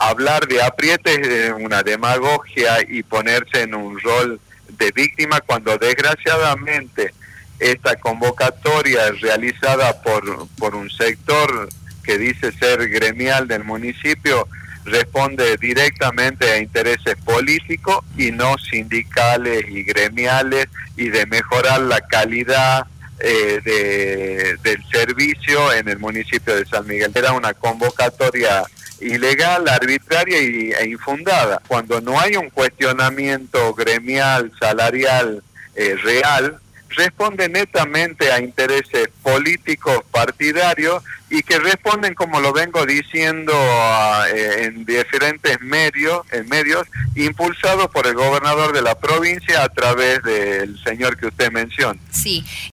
hablar de aprietes es una demagogia y ponerse en un rol de víctima cuando desgraciadamente esta convocatoria realizada por un sector que dice ser gremial del municipio responde directamente a intereses políticos y no sindicales y gremiales y de mejorar la calidad del servicio en el municipio de San Miguel. Era una convocatoria ilegal, arbitraria e infundada. Cuando no hay un cuestionamiento gremial, salarial, real, responde netamente a intereses políticos partidarios y que responden, como lo vengo diciendo, en diferentes medios, impulsados por el gobernador de la provincia a través del señor que usted menciona. Sí.